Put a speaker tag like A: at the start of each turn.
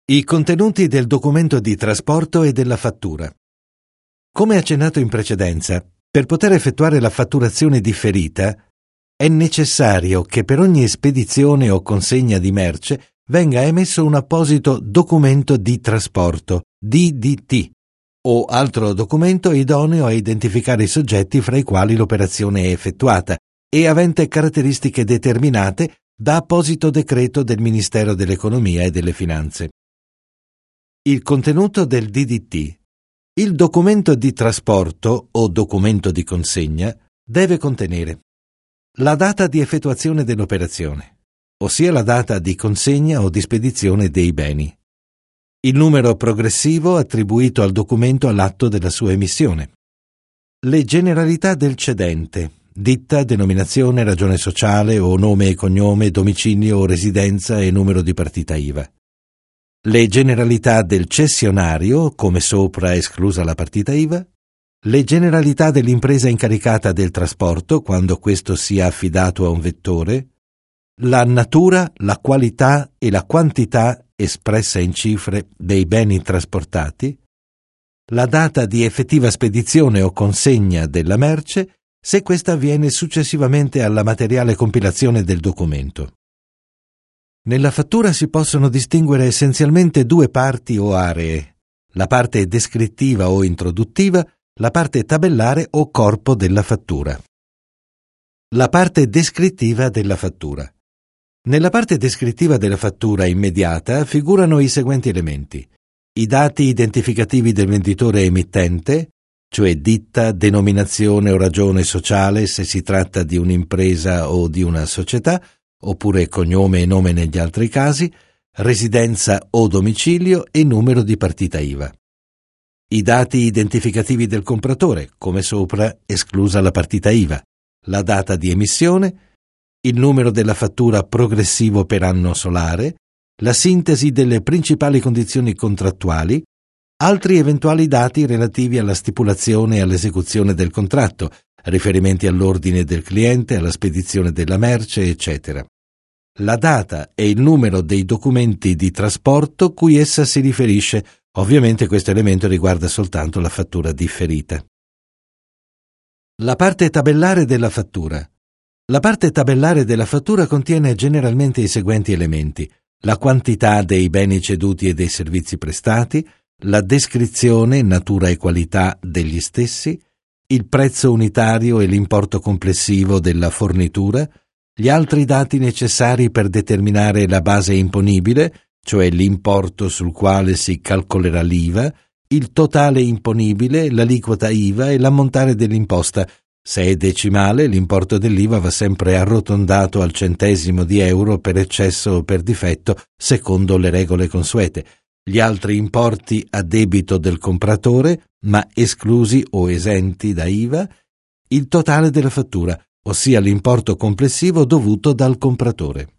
A: I contenuti del documento di trasporto e della fattura. Come accennato in precedenza, per poter effettuare la fatturazione differita, è necessario che per ogni spedizione o consegna di merce venga emesso un apposito documento di trasporto, DDT, o altro documento idoneo a identificare i soggetti fra i quali l'operazione è effettuata e avente caratteristiche determinate da apposito decreto del Ministero dell'Economia e delle Finanze. Il contenuto del DDT. Il documento di trasporto o documento di consegna deve contenere la data di effettuazione dell'operazione, ossia la data di consegna o di spedizione dei beni, il numero progressivo attribuito al documento all'atto della sua emissione, le generalità del cedente, ditta, denominazione, ragione sociale o nome e cognome, domicilio o residenza e numero di partita IVA, le generalità del cessionario, come sopra esclusa la partita IVA, le generalità dell'impresa incaricata del trasporto quando questo sia affidato a un vettore, la natura, la qualità e la quantità espressa in cifre dei beni trasportati, la data di effettiva spedizione o consegna della merce se questa avviene successivamente alla materiale compilazione del documento. Nella fattura si possono distinguere essenzialmente due parti o aree, la parte descrittiva o introduttiva, la parte tabellare o corpo della fattura. La parte descrittiva della fattura. Nella parte descrittiva della fattura immediata figurano i seguenti elementi: i dati identificativi del venditore emittente, cioè ditta, denominazione o ragione sociale se si tratta di un'impresa o di una società, oppure cognome e nome negli altri casi, residenza o domicilio e numero di partita IVA. I dati identificativi del compratore, come sopra, esclusa la partita IVA, la data di emissione, il numero della fattura progressivo per anno solare, la sintesi delle principali condizioni contrattuali, altri eventuali dati relativi alla stipulazione e all'esecuzione del contratto, riferimenti all'ordine del cliente, alla spedizione della merce, eccetera. La data e il numero dei documenti di trasporto cui essa si riferisce. Ovviamente questo elemento riguarda soltanto la fattura differita. La parte tabellare della fattura. La parte tabellare della fattura contiene generalmente i seguenti elementi: la quantità dei beni ceduti e dei servizi prestati, la descrizione, natura e qualità degli stessi, il prezzo unitario e l'importo complessivo della fornitura, gli altri dati necessari per determinare la base imponibile, cioè l'importo sul quale si calcolerà l'IVA, il totale imponibile, l'aliquota IVA e l'ammontare dell'imposta. Se è decimale, l'importo dell'IVA va sempre arrotondato al centesimo di euro per eccesso o per difetto, secondo le regole consuete. Gli altri importi a debito del compratore, ma esclusi o esenti da IVA, il totale della fattura, ossia l'importo complessivo dovuto dal compratore.